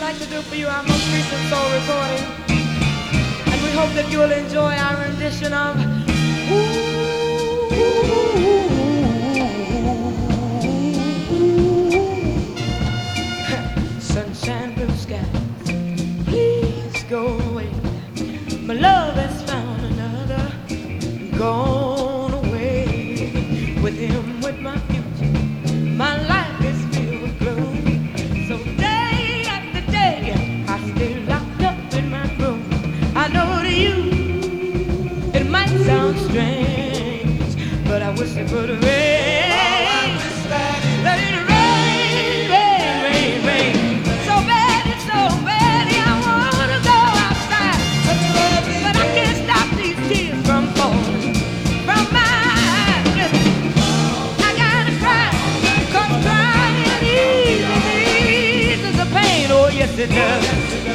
like to do for you our most recent soul recording. And we hope that you'll enjoy our rendition of Sunshine, blue skies, please go away. My love has found another, gone away. With him, with my future, my life is filled with gloom. So day after day, I stay locked up in my room. I know to you, it might sound strange, but I wish it would rain. Let it rain, rain, rain, rain. So bad, it's so bad, I wanna go outside, but I can't stop these tears from falling from my eyes. I gotta cry, 'cause crying eases the pain. Oh yes, it does.